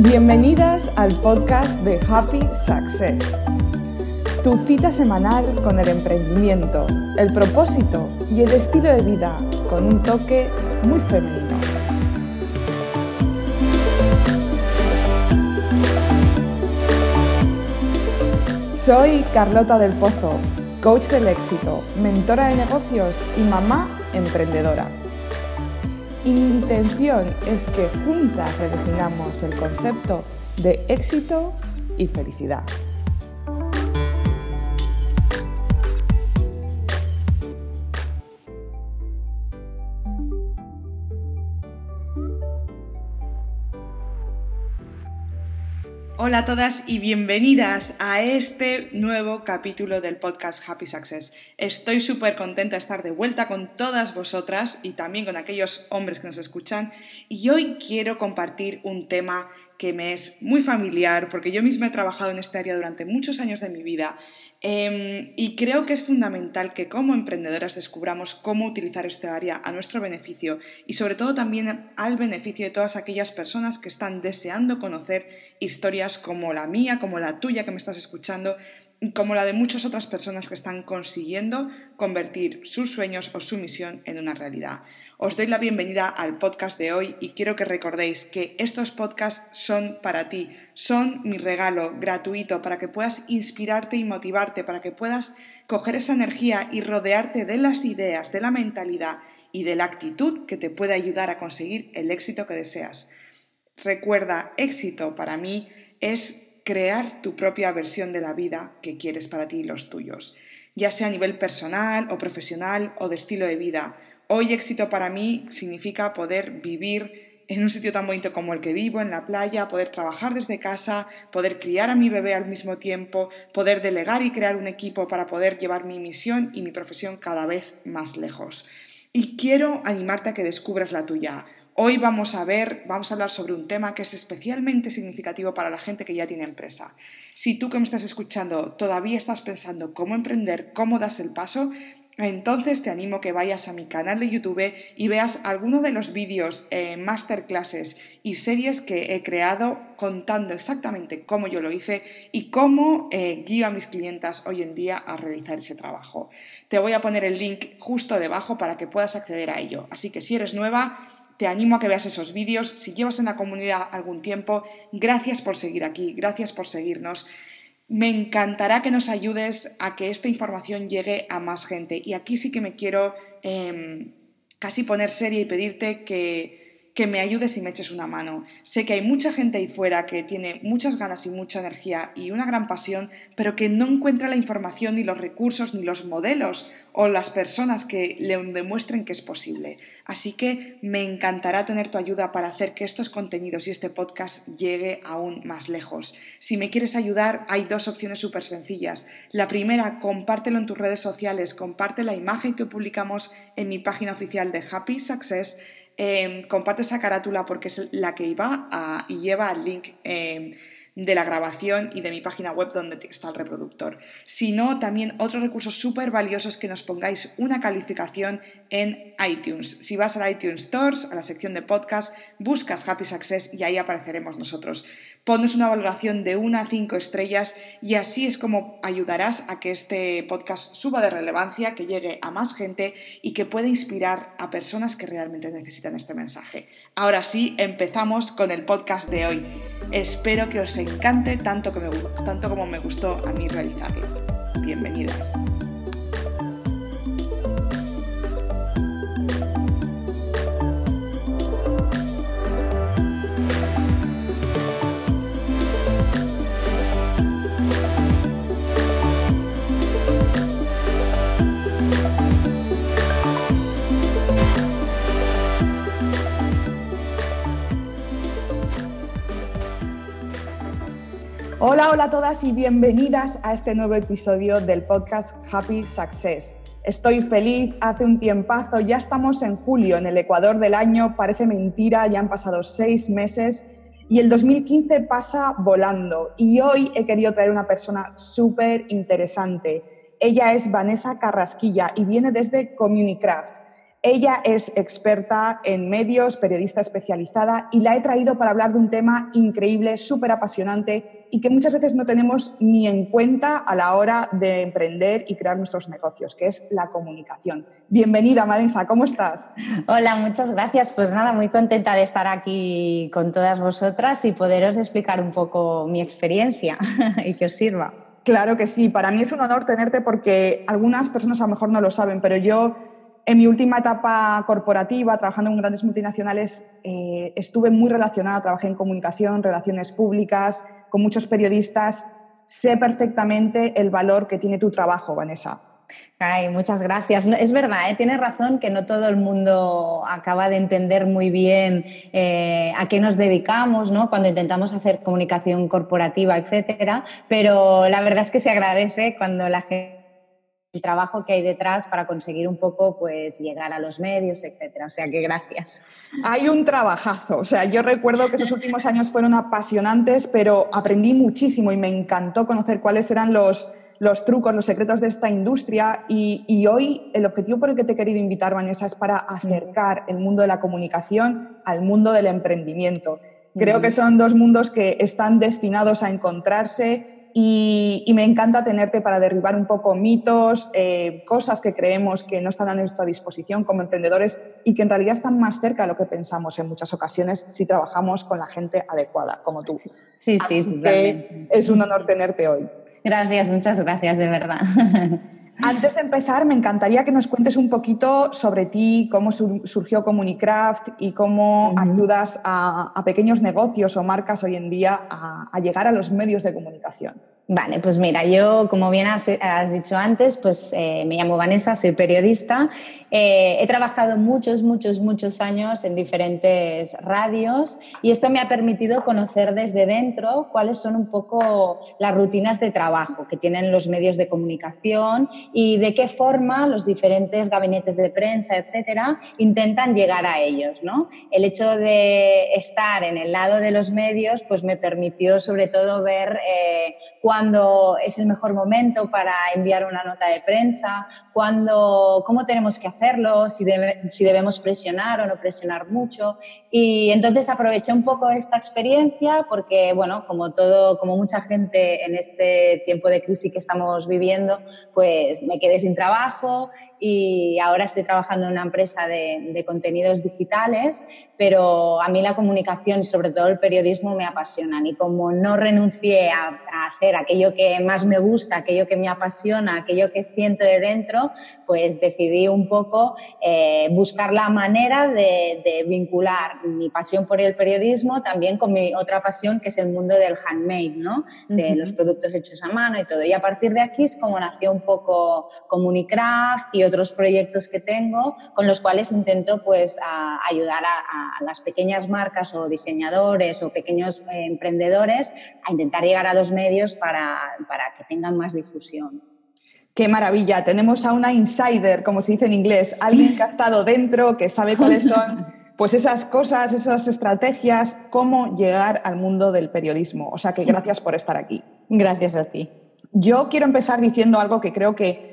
Bienvenidas al podcast de Happy Success, tu cita semanal con el emprendimiento, el propósito y el estilo de vida con un toque muy femenino. Soy Carlota del Pozo, coach del éxito, mentora de negocios y mamá emprendedora. Y mi intención es que juntas redefinamos el concepto de éxito y felicidad. Hola a todas y bienvenidas a este nuevo capítulo del podcast Happy Success. Estoy súper contenta de estar de vuelta con todas vosotras y también con aquellos hombres que nos escuchan. Y hoy quiero compartir un tema que me es muy familiar porque yo misma he trabajado en este área durante muchos años de mi vida. Y creo que es fundamental que como emprendedoras descubramos cómo utilizar este área a nuestro beneficio y sobre todo también al beneficio de todas aquellas personas que están deseando conocer historias como la mía, como la tuya que me estás escuchando, como la de muchas otras personas que están consiguiendo convertir sus sueños o su misión en una realidad. Os doy la bienvenida al podcast de hoy y quiero que recordéis que estos podcasts son para ti, son mi regalo gratuito para que puedas inspirarte y motivarte, para que puedas coger esa energía y rodearte de las ideas, de la mentalidad y de la actitud que te pueda ayudar a conseguir el éxito que deseas. Recuerda, éxito para mí es crear tu propia versión de la vida que quieres para ti y los tuyos, ya sea a nivel personal o profesional o de estilo de vida. Hoy éxito para mí significa poder vivir en un sitio tan bonito como el que vivo, en la playa, poder trabajar desde casa, poder criar a mi bebé al mismo tiempo, poder delegar y crear un equipo para poder llevar mi misión y mi profesión cada vez más lejos. Y quiero animarte a que descubras la tuya. Hoy vamos a hablar sobre un tema que es especialmente significativo para la gente que ya tiene empresa. Si tú que me estás escuchando todavía estás pensando cómo emprender, cómo das el paso, entonces te animo que vayas a mi canal de YouTube y veas algunos de los vídeos, masterclasses y series que he creado contando exactamente cómo yo lo hice y cómo guío a mis clientas hoy en día a realizar ese trabajo. Te voy a poner el link justo debajo para que puedas acceder a ello. Así que si eres nueva, te animo a que veas esos vídeos. Si llevas en la comunidad algún tiempo, gracias por seguir aquí, gracias por seguirnos. Me encantará que nos ayudes a que esta información llegue a más gente. Y aquí sí que me quiero casi poner seria y pedirte que me ayudes y me eches una mano. Sé que hay mucha gente ahí fuera que tiene muchas ganas y mucha energía y una gran pasión, pero que no encuentra la información, ni los recursos, ni los modelos o las personas que le demuestren que es posible. Así que me encantará tener tu ayuda para hacer que estos contenidos y este podcast llegue aún más lejos. Si me quieres ayudar, hay dos opciones súper sencillas. La primera, compártelo en tus redes sociales, comparte la imagen que publicamos en mi página oficial de Happy Success. Comparte esa carátula porque es la que y lleva el link de la grabación y de mi página web donde está el reproductor. Si no, también otro recurso súper valioso es que nos pongáis una calificación en iTunes. Si vas a la iTunes Stores, a la sección de podcast, buscas Happy Success y ahí apareceremos nosotros. Ponnos una valoración de 1 a 5 estrellas y así es como ayudarás a que este podcast suba de relevancia, que llegue a más gente y que pueda inspirar a personas que realmente necesitan este mensaje. Ahora sí, empezamos con el podcast de hoy. Espero que os encante tanto como me gustó a mí realizarlo. Bienvenidas. Hola a todas y bienvenidas a este nuevo episodio del podcast Happy Success. Estoy feliz, hace un tiempazo, ya estamos en julio, en el Ecuador del año, parece mentira, ya han pasado 6 meses y el 2015 pasa volando. Y hoy he querido traer una persona súper interesante. Ella es Vanessa Carrasquilla y viene desde Communicraft. Ella es experta en medios, periodista especializada, y la he traído para hablar de un tema increíble, súper apasionante y que muchas veces no tenemos ni en cuenta a la hora de emprender y crear nuestros negocios, que es la comunicación. Bienvenida, Vanessa, ¿cómo estás? Hola, muchas gracias. Pues nada, muy contenta de estar aquí con todas vosotras y poderos explicar un poco mi experiencia y que os sirva. Claro que sí, para mí es un honor tenerte porque algunas personas a lo mejor no lo saben, pero yo en mi última etapa corporativa, trabajando en grandes multinacionales, estuve muy relacionada, trabajé en comunicación, relaciones públicas, con muchos periodistas. Sé perfectamente el valor que tiene tu trabajo, Vanessa. Ay, muchas gracias. No, es verdad, tienes razón que no todo el mundo acaba de entender muy bien a qué nos dedicamos, ¿no? Cuando intentamos hacer comunicación corporativa, etcétera, pero la verdad es que se agradece cuando la gente el trabajo que hay detrás para conseguir un poco pues llegar a los medios, etcétera. O sea que gracias. Hay un trabajazo, o sea, yo recuerdo que esos últimos años fueron apasionantes, pero aprendí muchísimo y me encantó conocer cuáles eran los trucos, los secretos de esta industria y hoy el objetivo por el que te he querido invitar, Vanessa, es para acercar el mundo de la comunicación al mundo del emprendimiento. Creo que son dos mundos que están destinados a encontrarse y me encanta tenerte para derribar un poco mitos, cosas que creemos que no están a nuestra disposición como emprendedores y que en realidad están más cerca de lo que pensamos en muchas ocasiones si trabajamos con la gente adecuada, como tú. Sí, sí, Así que totalmente. es un honor tenerte hoy. Gracias, muchas gracias, de verdad. Antes de empezar, me encantaría que nos cuentes un poquito sobre ti, cómo surgió Comunicraft y cómo ayudas a pequeños negocios o marcas hoy en día a llegar a los medios de comunicación. Vale, pues mira, yo, como bien has dicho antes, pues me llamo Vanessa, soy periodista. He trabajado muchos años en diferentes radios y esto me ha permitido conocer desde dentro cuáles son un poco las rutinas de trabajo que tienen los medios de comunicación y de qué forma los diferentes gabinetes de prensa, etcétera, intentan llegar a ellos, ¿no? El hecho de estar en el lado de los medios pues me permitió sobre todo ver cuándo es el mejor momento para enviar una nota de prensa, cómo tenemos que hacerlo, si debemos presionar o no presionar mucho. Y entonces aproveché un poco esta experiencia porque, bueno, como mucha gente en este tiempo de crisis que estamos viviendo, pues me quedé sin trabajo y ahora estoy trabajando en una empresa de contenidos digitales, pero a mí la comunicación y sobre todo el periodismo me apasionan y como no renuncié a hacer aquello que más me gusta, aquello que me apasiona, aquello que siento de dentro, pues decidí un poco buscar la manera de vincular mi pasión por el periodismo también con mi otra pasión que es el mundo del handmade, ¿no? De los productos hechos a mano y todo. Y a partir de aquí es como nació un poco Comunicraft y otros proyectos que tengo con los cuales intento pues ayudar a las pequeñas marcas o diseñadores o pequeños emprendedores a intentar llegar a los medios para que tengan más difusión. ¡Qué maravilla! Tenemos a una insider, como se dice en inglés, alguien que ha estado dentro, que sabe cuáles son pues esas cosas, esas estrategias, cómo llegar al mundo del periodismo. O sea que gracias por estar aquí. Gracias a ti. Yo quiero empezar diciendo algo que creo que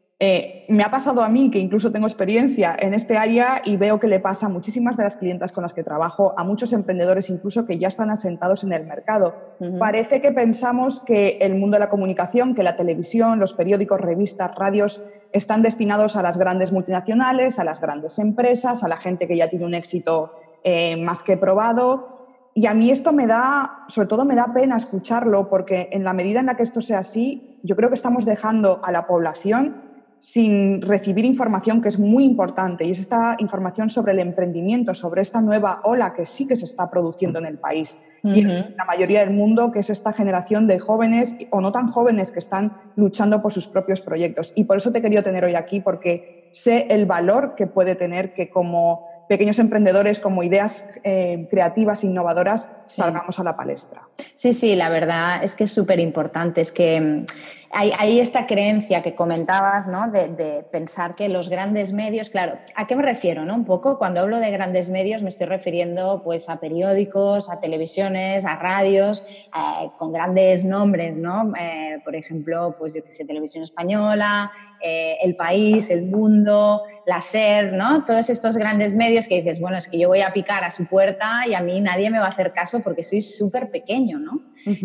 me ha pasado a mí, que incluso tengo experiencia en este área y veo que le pasa a muchísimas de las clientas con las que trabajo, a muchos emprendedores incluso que ya están asentados en el mercado. Parece que pensamos que el mundo de la comunicación, que la televisión, los periódicos, revistas, radios, están destinados a las grandes multinacionales, a las grandes empresas, a la gente que ya tiene un éxito más que probado. Y a mí esto sobre todo me da pena escucharlo, porque en la medida en la que esto sea así, yo creo que estamos dejando a la población sin recibir información que es muy importante, y es esta información sobre el emprendimiento, sobre esta nueva ola que sí que se está produciendo en el país y en la mayoría del mundo, que es esta generación de jóvenes o no tan jóvenes que están luchando por sus propios proyectos. Y por eso te he querido tener hoy aquí, porque sé el valor que puede tener que como pequeños emprendedores, como ideas creativas, innovadoras, salgamos a la palestra. Sí, la verdad es que es súper importante. Es que hay esta creencia que comentabas, ¿no? De pensar que los grandes medios, claro, ¿a qué me refiero, no? Un poco, cuando hablo de grandes medios me estoy refiriendo pues a periódicos, a televisiones, a radios, con grandes nombres, ¿no? Por ejemplo, pues yo qué sé, Televisión Española, El País, El Mundo, la SER, ¿no? Todos estos grandes medios que dices, bueno, es que yo voy a picar a su puerta y a mí nadie me va a hacer caso porque soy súper pequeño, ¿no?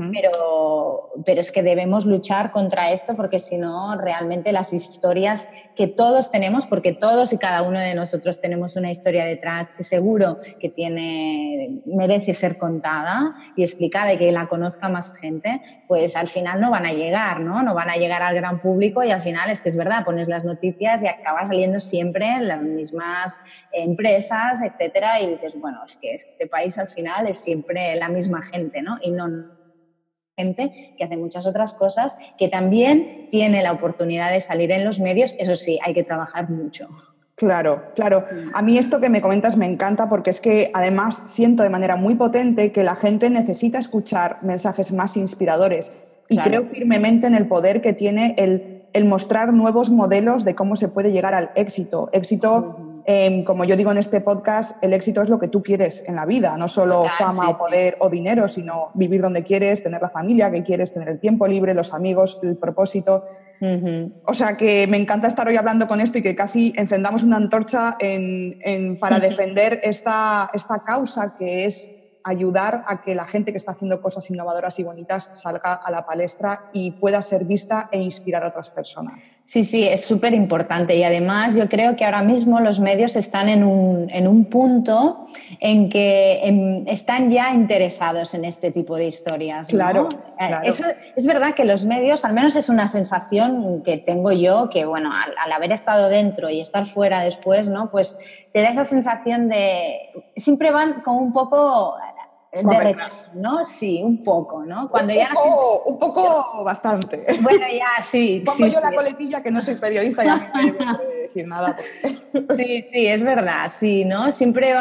Pero es que debemos luchar contra esto porque si no, realmente las historias que todos tenemos, porque todos y cada uno de nosotros tenemos una historia detrás que seguro que merece ser contada y explicada y que la conozca más gente, pues al final no van a llegar, ¿no? No van a llegar al gran público y al final es que es verdad, pones las noticias y acaba saliendo siempre las mismas empresas, etcétera, y dices, bueno, es que este país al final es siempre la misma gente, ¿no? Y no gente que hace muchas otras cosas, que también tiene la oportunidad de salir en los medios, eso sí, hay que trabajar mucho. Claro, claro. A mí esto que me comentas me encanta porque es que además siento de manera muy potente que la gente necesita escuchar mensajes más inspiradores y Claro. creo firmemente en el poder que tiene el mostrar nuevos modelos de cómo se puede llegar al éxito. Como yo digo en este podcast, el éxito es lo que tú quieres en la vida, no solo fama o poder o dinero, sino vivir donde quieres, tener la familia que quieres, tener el tiempo libre, los amigos, el propósito. O sea que me encanta estar hoy hablando con esto y que casi encendamos una antorcha para defender esta causa que es ayudar a que la gente que está haciendo cosas innovadoras y bonitas salga a la palestra y pueda ser vista e inspirar a otras personas. Sí, es súper importante y además yo creo que ahora mismo los medios están en un punto en que están ya interesados en este tipo de historias, ¿no? Claro. Eso es verdad que los medios, al menos es una sensación que tengo yo, que bueno, al haber estado dentro y estar fuera después, ¿no? Pues te da esa sensación siempre van con un poco de retraso, ¿no? Sí, un poco, ¿no? Cuando un poco bastante. Bueno, ya, sí. Pongo yo la coletilla que no soy periodista y a mí nadie me puede decir nada. Sí, es verdad, sí, ¿no? Siempre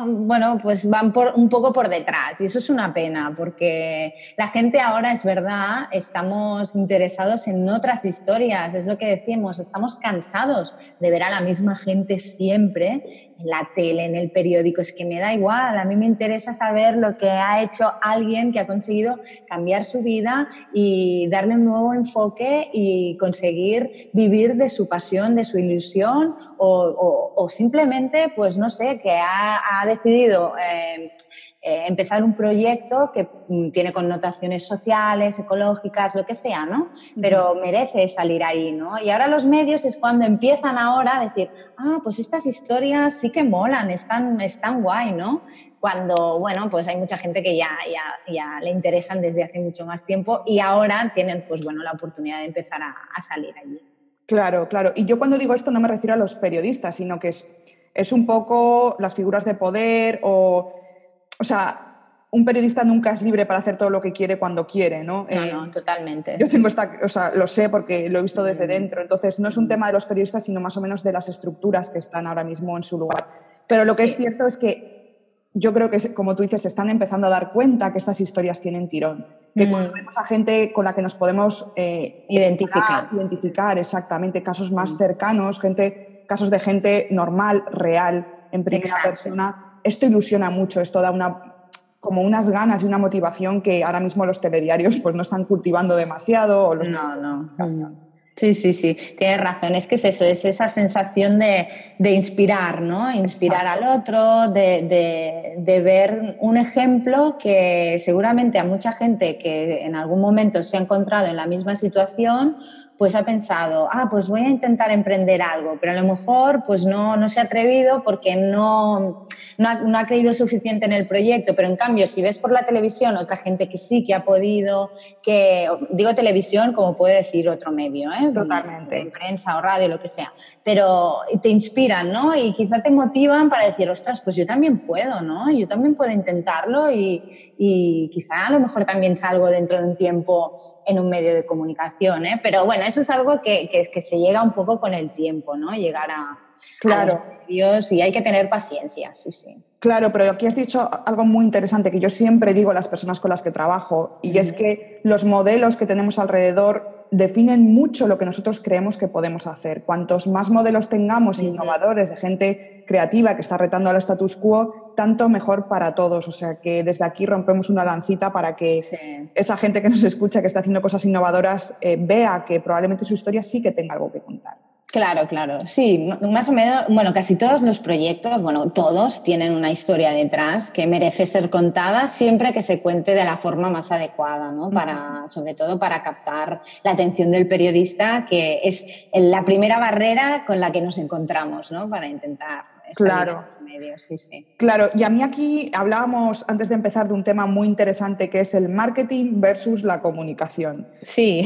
van un poco por detrás y eso es una pena porque la gente ahora, es verdad, estamos interesados en otras historias, es lo que decíamos, estamos cansados de ver a la misma gente siempre en la tele, en el periódico, es que me da igual, a mí me interesa saber lo que ha hecho alguien que ha conseguido cambiar su vida y darle un nuevo enfoque y conseguir vivir de su pasión, de su ilusión o simplemente, pues no sé, que ha decidido empezar un proyecto que tiene connotaciones sociales, ecológicas, lo que sea, ¿no? Pero merece salir ahí, ¿no? Y ahora los medios es cuando empiezan ahora a decir, pues estas historias sí que molan, están guay, ¿no? Cuando, bueno, pues hay mucha gente que ya le interesan desde hace mucho más tiempo y ahora tienen, pues bueno, la oportunidad de empezar a salir allí. Claro. Y yo cuando digo esto no me refiero a los periodistas, sino que es un poco las figuras de poder o sea, un periodista nunca es libre para hacer todo lo que quiere cuando quiere, ¿no? No, totalmente. Yo tengo lo sé porque lo he visto desde dentro, entonces no es un tema de los periodistas, sino más o menos de las estructuras que están ahora mismo en su lugar. Pero lo que es cierto es que yo creo que, como tú dices, se están empezando a dar cuenta que estas historias tienen tirón. Que cuando vemos a gente con la que nos podemos identificar exactamente, casos más cercanos, casos de gente normal, real, en primera persona, esto ilusiona mucho, esto da como unas ganas y una motivación que ahora mismo los telediarios pues no están cultivando demasiado. No. Sí, tienes razón, es que es eso, es esa sensación de inspirar, ¿no? Inspirar al otro, de ver un ejemplo que seguramente a mucha gente que en algún momento se ha encontrado en la misma situación, pues ha pensado, pues voy a intentar emprender algo, pero a lo mejor pues no se ha atrevido porque no ha creído suficiente en el proyecto, pero en cambio si ves por la televisión otra gente que sí que ha podido, digo televisión como puede decir otro medio, Totalmente. En prensa o radio, lo que sea, pero te inspiran, ¿no? Y quizá te motivan para decir, ostras, pues yo también puedo, ¿no? Yo también puedo intentarlo y quizá a lo mejor también salgo dentro de un tiempo en un medio de comunicación, pero bueno, eso es algo que se llega un poco con el tiempo, ¿no? Llegar a los medios y hay que tener paciencia, sí. Claro, pero aquí has dicho algo muy interesante que yo siempre digo a las personas con las que trabajo y es que los modelos que tenemos alrededor definen mucho lo que nosotros creemos que podemos hacer. Cuantos más modelos tengamos innovadores, de gente creativa que está retando al status quo, tanto mejor para todos. O sea que desde aquí rompemos una lancita para que esa gente que nos escucha, que está haciendo cosas innovadoras, vea que probablemente su historia sí que tenga algo que contar. Claro, claro, sí, más o menos, bueno, casi todos los proyectos, bueno, todos tienen una historia detrás que merece ser contada siempre que se cuente de la forma más adecuada, ¿no? Sobre todo para captar la atención del periodista, que es la primera barrera con la que nos encontramos, ¿no? Para intentar salir de los medios, sí. Claro, y a mí aquí hablábamos antes de empezar de un tema muy interesante que es el marketing versus la comunicación. Sí.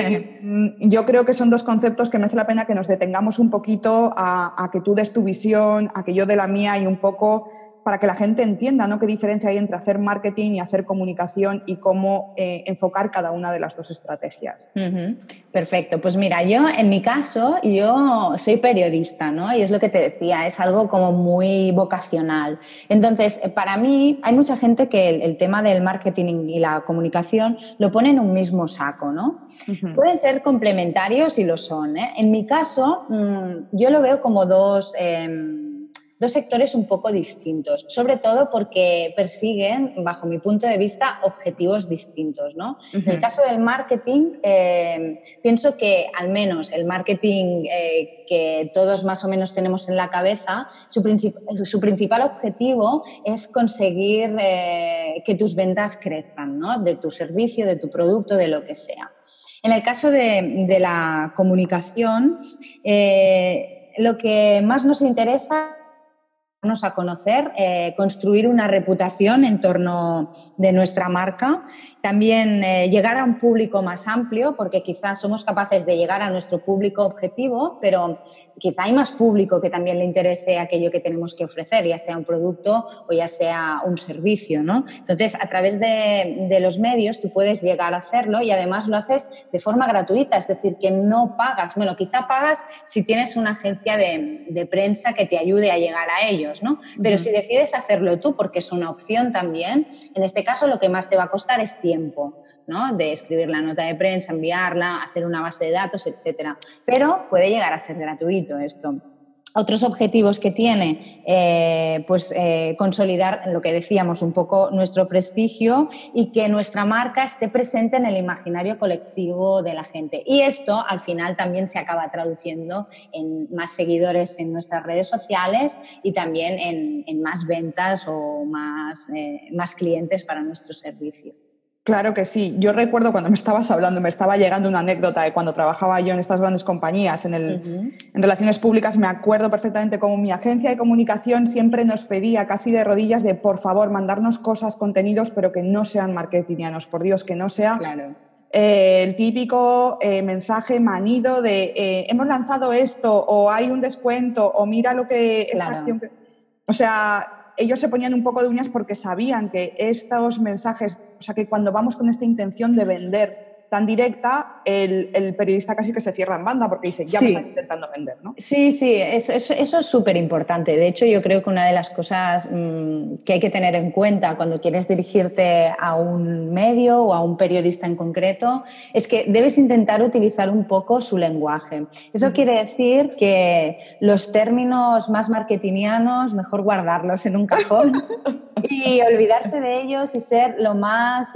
Yo creo que son dos conceptos que merece la pena que nos detengamos un poquito a que tú des tu visión, a que yo dé la mía y un poco para que la gente entienda, ¿no?, qué diferencia hay entre hacer marketing y hacer comunicación y cómo enfocar cada una de las dos estrategias. Perfecto. Pues mira, yo en mi caso, yo soy periodista, ¿no? Y es lo que te decía, es algo como muy vocacional. Entonces, para mí hay mucha gente que el tema del marketing y la comunicación lo pone en un mismo saco, ¿no? Pueden ser complementarios y lo son, ¿eh? En mi caso, yo lo veo como dos sectores un poco distintos, sobre todo porque persiguen, bajo mi punto de vista, objetivos distintos, ¿no? En el caso del marketing, pienso que al menos el marketing que todos más o menos tenemos en la cabeza, su principal objetivo es conseguir que tus ventas crezcan, ¿no? De tu servicio, de tu producto, de lo que sea. En el caso de la comunicación, lo que más nos interesa a conocer, construir una reputación en torno de nuestra marca, también llegar a un público más amplio, porque quizás somos capaces de llegar a nuestro público objetivo, pero quizá hay más público que también le interese aquello que tenemos que ofrecer, ya sea un producto o ya sea un servicio, ¿no? Entonces, a través de los medios tú puedes llegar a hacerlo y además lo haces de forma gratuita, es decir, que no pagas. Bueno, quizá pagas si tienes una agencia de prensa que te ayude a llegar a ellos, ¿no? Pero si decides hacerlo tú, porque es una opción también, en este caso lo que más te va a costar es tiempo, ¿no? De escribir la nota de prensa, enviarla, hacer una base de datos, etcétera. Pero puede llegar a ser gratuito esto. Otros objetivos que tiene, consolidar lo que decíamos, un poco nuestro prestigio y que nuestra marca esté presente en el imaginario colectivo de la gente. Y esto al final también se acaba traduciendo en más seguidores en nuestras redes sociales y también en más ventas o más clientes para nuestro servicio. Claro que sí. Yo recuerdo cuando me estabas hablando, me estaba llegando una anécdota de cuando trabajaba yo en estas grandes compañías, en relaciones públicas. Me acuerdo perfectamente cómo mi agencia de comunicación siempre nos pedía casi de rodillas de, por favor, mandarnos cosas, contenidos, pero que no sean marketingianos, por Dios, que no sea el típico mensaje manido de hemos lanzado esto, o hay un descuento, o mira lo que esta acción... O sea... Ellos se ponían un poco de uñas porque sabían que estos mensajes, o sea, que cuando vamos con esta intención de vender tan directa, el periodista casi que se cierra en banda porque dice, ya me están intentando vender, ¿no? Sí, eso es súper importante. De hecho, yo creo que una de las cosas que hay que tener en cuenta cuando quieres dirigirte a un medio o a un periodista en concreto es que debes intentar utilizar un poco su lenguaje. Eso quiere decir que los términos más marketingianos, mejor guardarlos en un cajón y olvidarse de ellos y ser lo más...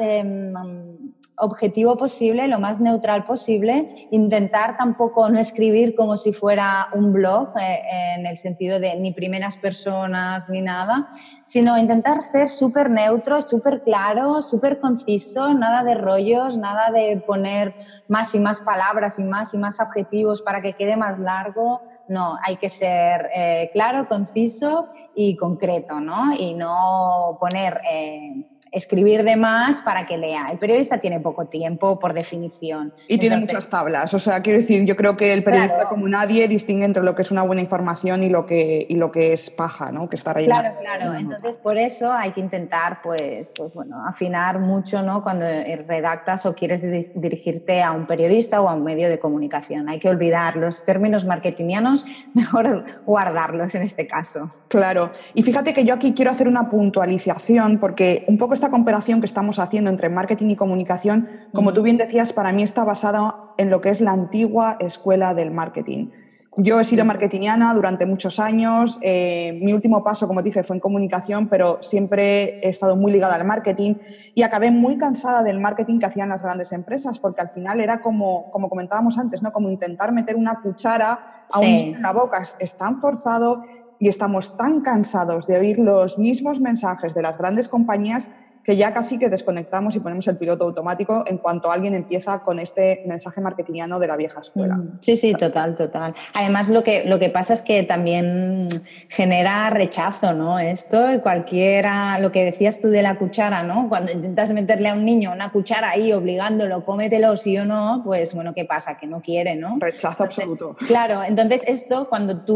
objetivo posible, lo más neutral posible, intentar tampoco no escribir como si fuera un blog en el sentido de ni primeras personas ni nada, sino intentar ser súper neutro, súper claro, súper conciso, nada de rollos, nada de poner más y más palabras y más adjetivos para que quede más largo. No, hay que ser claro, conciso y concreto, ¿no? Y no poner... escribir de más para que lea. El periodista tiene poco tiempo, por definición. Y tiene muchas tablas. O sea, quiero decir, yo creo que el periodista, como nadie, distingue entre lo que es una buena información y lo que es paja, ¿no? Que está rellenado. Claro. Entonces, por eso hay que intentar, afinar mucho, ¿no? Cuando redactas o quieres dirigirte a un periodista o a un medio de comunicación. Hay que olvidar los términos marketingianos, mejor guardarlos en este caso. Claro. Y fíjate que yo aquí quiero hacer una puntualización porque un poco esta comparación que estamos haciendo entre marketing y comunicación, como tú bien decías, para mí está basada en lo que es la antigua escuela del marketing. Yo he sido marketingiana durante muchos años, mi último paso, como te dije, fue en comunicación, pero siempre he estado muy ligada al marketing y acabé muy cansada del marketing que hacían las grandes empresas, porque al final era como comentábamos antes, ¿no? Como intentar meter una cuchara a un niño en la boca. Es tan forzado y estamos tan cansados de oír los mismos mensajes de las grandes compañías que ya casi que desconectamos y ponemos el piloto automático en cuanto alguien empieza con este mensaje marketingiano de la vieja escuela. Sí, sí, total, total. Además, lo que pasa es que también genera rechazo, ¿no? Esto, cualquiera, lo que decías tú de la cuchara, ¿no? Cuando intentas meterle a un niño una cuchara ahí, obligándolo, cómetelo sí o no, pues bueno, ¿qué pasa? Que no quiere, ¿no? Rechazo Entonces, absoluto. claro, entonces esto,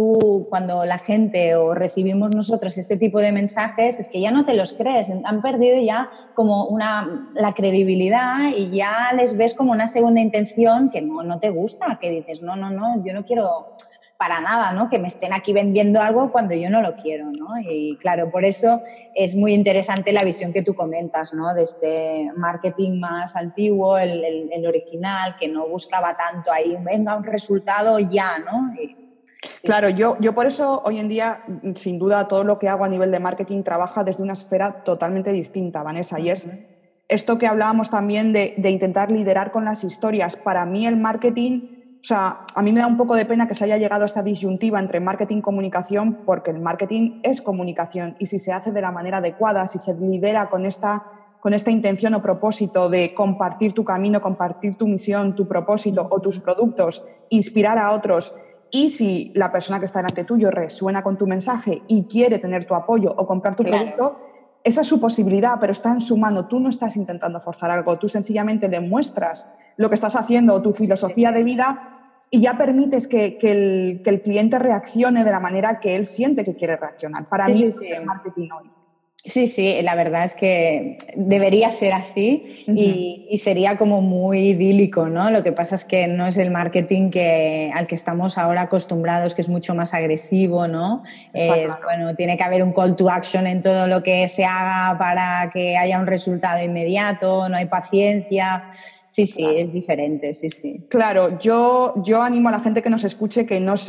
cuando la gente o recibimos nosotros este tipo de mensajes, es que ya no te los crees, han perdido ya como la credibilidad y ya les ves como una segunda intención que no te gusta, que dices, no, yo no quiero para nada, ¿no? Que me estén aquí vendiendo algo cuando yo no lo quiero, ¿no? Y claro, por eso es muy interesante la visión que tú comentas, ¿no? De este marketing más antiguo, el original, que no buscaba tanto ahí, venga, un resultado ya, ¿no? Claro, yo por eso hoy en día, sin duda, todo lo que hago a nivel de marketing trabaja desde una esfera totalmente distinta, Vanessa, y es esto que hablábamos también de intentar liderar con las historias. Para mí el marketing, o sea, a mí me da un poco de pena que se haya llegado a esta disyuntiva entre marketing y comunicación, porque el marketing es comunicación y si se hace de la manera adecuada, si se lidera con esta intención o propósito de compartir tu camino, compartir tu misión, tu propósito o tus productos, inspirar a otros. Y si la persona que está delante tuyo resuena con tu mensaje y quiere tener tu apoyo o comprar tu producto, esa es su posibilidad, pero está en su mano. Tú no estás intentando forzar algo, tú sencillamente le muestras lo que estás haciendo o tu filosofía de vida y ya permites que el cliente reaccione de la manera que él siente que quiere reaccionar. Para mí es el marketing hoy. Sí, sí, la verdad es que debería ser así y sería como muy idílico, ¿no? Lo que pasa es que no es el marketing al que estamos ahora acostumbrados, que es mucho más agresivo, ¿no? Claro. Bueno, tiene que haber un call to action en todo lo que se haga para que haya un resultado inmediato, no hay paciencia. Sí, sí, es diferente, sí, sí. Claro, yo animo a la gente que nos escuche que no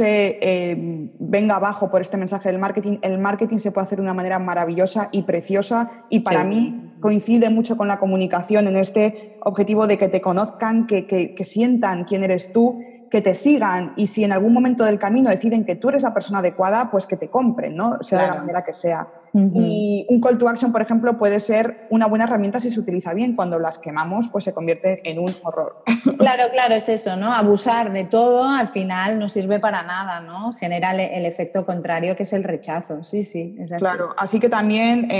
se venga abajo por este mensaje del marketing. El marketing se puede hacer de una manera maravillosa y preciosa y para mí coincide mucho con la comunicación en este objetivo de que te conozcan, que sientan quién eres tú, que te sigan y si en algún momento del camino deciden que tú eres la persona adecuada, pues que te compren, ¿no? Sea de la manera que sea. Y un call to action, por ejemplo, puede ser una buena herramienta si se utiliza bien. Cuando las quemamos, pues se convierte en un horror. Claro, es eso, ¿no? Abusar de todo al final no sirve para nada, ¿no? Genera el efecto contrario que es el rechazo. Sí, sí, es así. Claro, así que también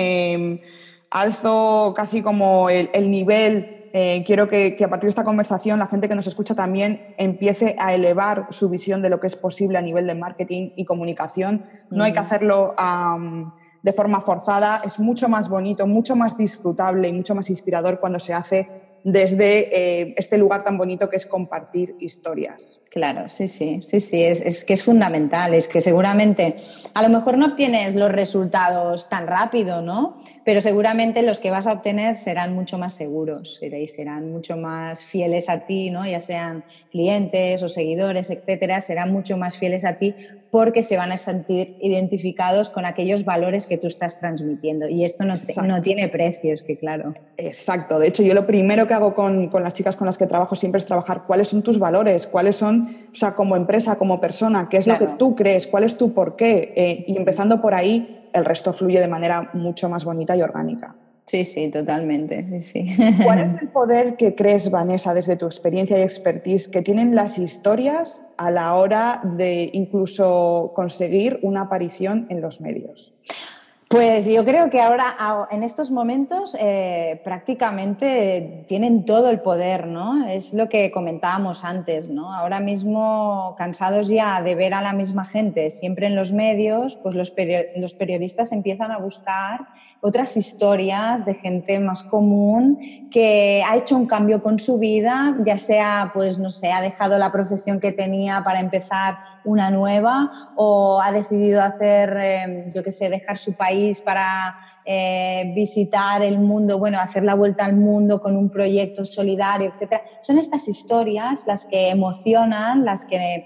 alzo casi como el nivel. Quiero que a partir de esta conversación la gente que nos escucha también empiece a elevar su visión de lo que es posible a nivel de marketing y comunicación. No hay que hacerlo de forma forzada, es mucho más bonito, mucho más disfrutable y mucho más inspirador cuando se hace desde este lugar tan bonito que es compartir historias. Claro, sí, es que es fundamental, es que seguramente a lo mejor no obtienes los resultados tan rápido, ¿no? Pero seguramente los que vas a obtener serán mucho más seguros, serán mucho más fieles a ti, ¿no? Ya sean clientes o seguidores, etcétera, serán mucho más fieles a ti porque se van a sentir identificados con aquellos valores que tú estás transmitiendo y esto no tiene precio, es que claro. Exacto, de hecho yo lo primero que hago con las chicas con las que trabajo siempre es trabajar cuáles son tus valores, cuáles son, o sea, como empresa, como persona, qué es lo que tú crees, cuál es tu porqué y empezando por ahí el resto fluye de manera mucho más bonita y orgánica. Sí, sí, totalmente, sí, sí. ¿Cuál es el poder que crees, Vanessa, desde tu experiencia y expertise, que tienen las historias a la hora de incluso conseguir una aparición en los medios? Pues yo creo que ahora, en estos momentos, prácticamente tienen todo el poder, ¿no? Es lo que comentábamos antes, ¿no? Ahora mismo, cansados ya de ver a la misma gente siempre en los medios, pues los periodistas empiezan a buscar otras historias de gente más común que ha hecho un cambio con su vida, ya sea, pues no sé, ha dejado la profesión que tenía para empezar una nueva o ha decidido hacer, yo qué sé, dejar su país para visitar el mundo, bueno, hacer la vuelta al mundo con un proyecto solidario, etcétera. Son estas historias las que emocionan, las que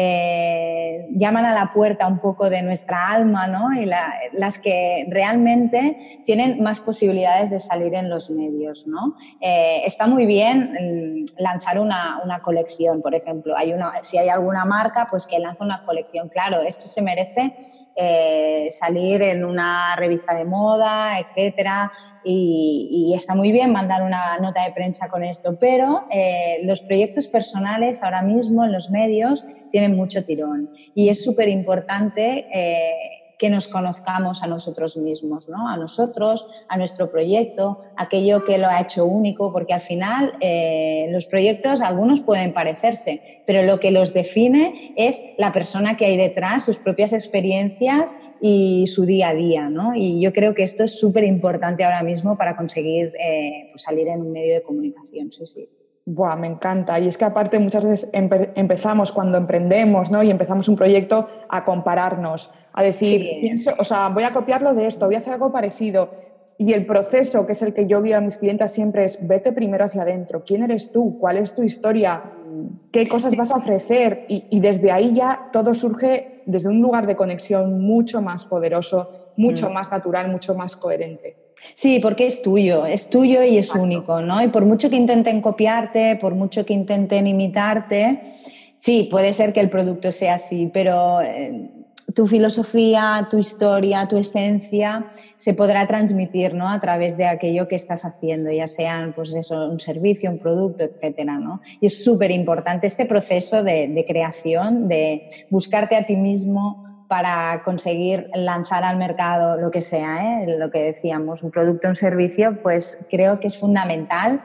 llaman a la puerta un poco de nuestra alma, ¿no? Y las que realmente tienen más posibilidades de salir en los medios, ¿no? Está muy bien lanzar una colección, por ejemplo. Si hay alguna marca, pues que lanza una colección. Claro, esto se merece salir en una revista de moda, etcétera, y está muy bien mandar una nota de prensa con esto, pero los proyectos personales ahora mismo en los medios tienen mucho tirón y es súper importante que nos conozcamos a nosotros mismos, ¿no? A nosotros, a nuestro proyecto, aquello que lo ha hecho único, porque al final los proyectos, algunos pueden parecerse, pero lo que los define es la persona que hay detrás, sus propias experiencias y su día a día, ¿no? Y yo creo que esto es súper importante ahora mismo para conseguir pues salir en un medio de comunicación, sí, sí. Buah, me encanta. Y es que aparte muchas veces empezamos cuando emprendemos, ¿no? Y empezamos un proyecto a compararnos, a decir, Sí. voy a copiarlo de esto, voy a hacer algo parecido. Y el proceso, que es el que yo guío a mis clientes siempre, es vete primero hacia adentro. ¿Quién eres tú? ¿Cuál es tu historia? ¿Qué cosas vas a ofrecer? Y desde ahí ya todo surge desde un lugar de conexión mucho más poderoso, mucho más natural, mucho más coherente. Sí, porque es tuyo y es Exacto. único, ¿no? Y por mucho que intenten copiarte, por mucho que intenten imitarte, sí, puede ser que el producto sea así, pero tu filosofía, tu historia, tu esencia se podrá transmitir, ¿no? A través de aquello que estás haciendo, ya sean, pues eso, un servicio, un producto, etcétera, ¿no? Y es súper importante este proceso de creación, de buscarte a ti mismo para conseguir lanzar al mercado lo que sea, lo que decíamos, un producto o un servicio, pues creo que es fundamental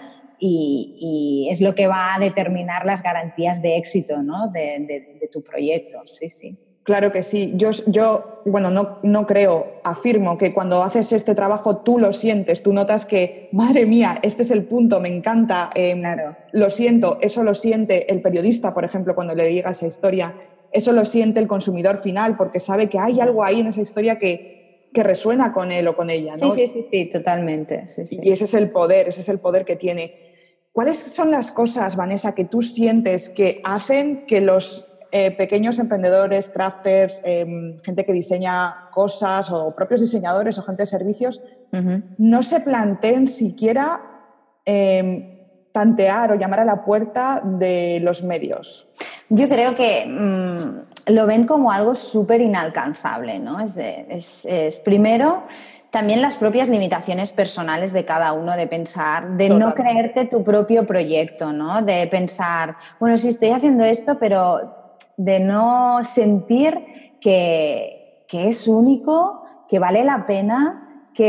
y es lo que va a determinar las garantías de éxito, ¿no? de tu proyecto, sí, sí. Claro que sí. Yo bueno, no creo, afirmo que cuando haces este trabajo tú lo sientes, tú notas que, madre mía, este es el punto, me encanta, Claro. lo siento, eso lo siente el periodista, por ejemplo, cuando le diga esa historia, eso lo siente el consumidor final porque sabe que hay algo ahí en esa historia que resuena con él o con ella, Sí, ¿no? sí, sí, sí, totalmente. Sí, sí. Y ese es el poder que tiene. ¿Cuáles son las cosas, Vanessa, que tú sientes que hacen que los pequeños emprendedores, crafters, gente que diseña cosas o propios diseñadores o gente de servicios no se planteen siquiera tantear o llamar a la puerta de los medios? Yo creo que lo ven como algo súper inalcanzable, ¿no? Primero, también las propias limitaciones personales de cada uno, de pensar, de no creerte tu propio proyecto, ¿no? De pensar, bueno, sí estoy haciendo esto, pero de no sentir que es único, que vale la pena,